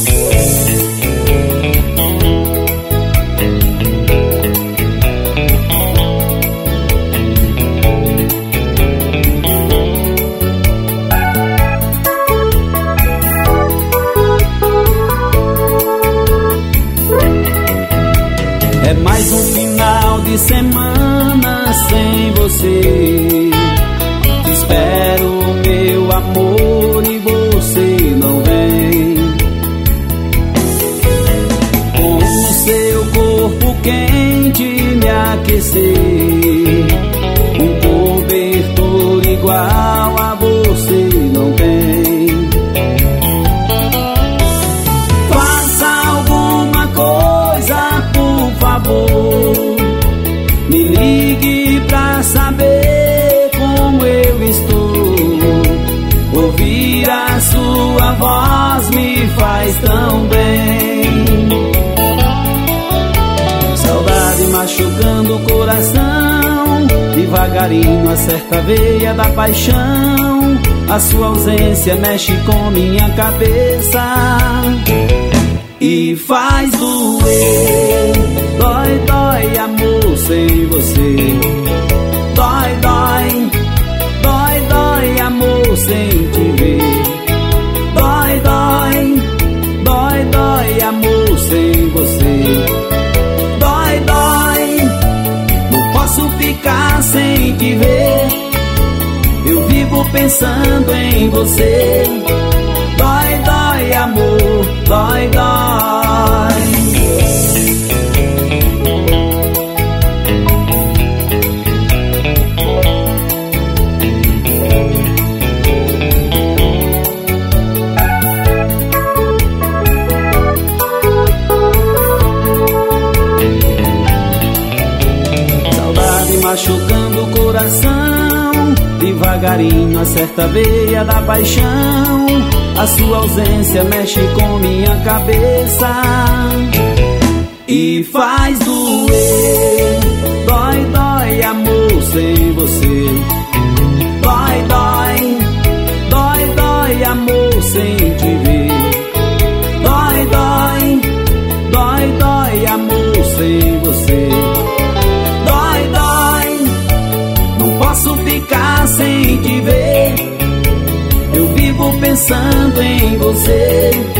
É mais um final de semana sem você. Espero, meu amor, e você não vem. Com o seu corpo quente me aquecer, um cobertor igual a você não tem. Faça alguma coisa, por favor, me ligue pra saber como eu estou. Ouvir a sua voz me faz tão bem. Saudade machucando o coração, devagarinho acerta a veia da paixão. A sua ausência mexe com minha cabeça e faz doer. Dói, dói, amor, sem você. Dói, dói, dói, dói, amor, sem te ver. Dói, dói, dói, dói, amor, sem você. Dói, dói, não posso ficar sem te ver. Eu vivo pensando em você. Dói, dói, amor, dói, dói. Machucando o coração, devagarinho acerta a veia da paixão. A sua ausência mexe com minha cabeça e faz doer. Dói, dói, amor, sem você. Dói, dói, dói, dói, amor, sem te ver. Dói, dói, dói, dói, amor, sem você. Posso ficar sem te ver. Eu vivo pensando em você.